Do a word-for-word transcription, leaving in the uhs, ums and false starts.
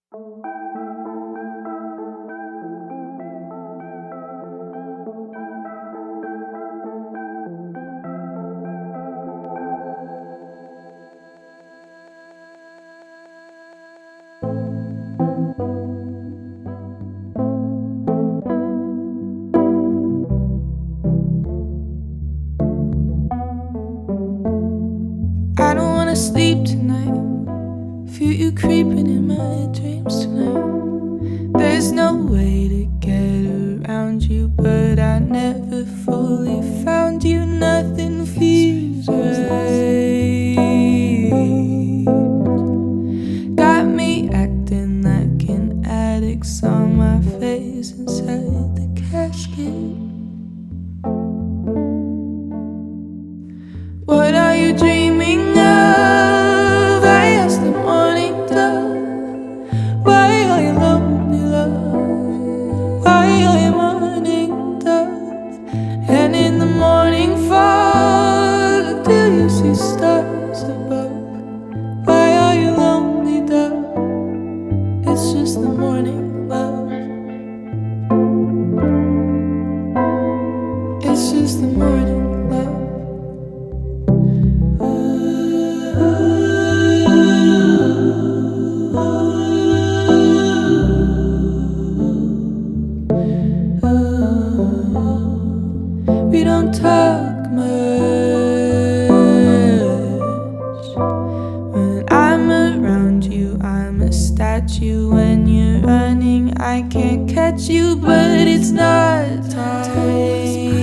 I don't wanna sleep tonight. Feel you creeping in my dreams tonight. There's no way to get around you, but I never fully found you. Nothing feels right. Got me acting like an addict, saw my face inside the casket. What are you dreaming of? I asked the morning dove. Why are you lonely, love? Why are you morning dove? And in the morning fog, do you see stars above? Why are you lonely, dove? It's just the morning love. It's just the morning love. We don't talk much. When I'm around you, I'm a statue. When you're running, I can't catch you, but it's not time.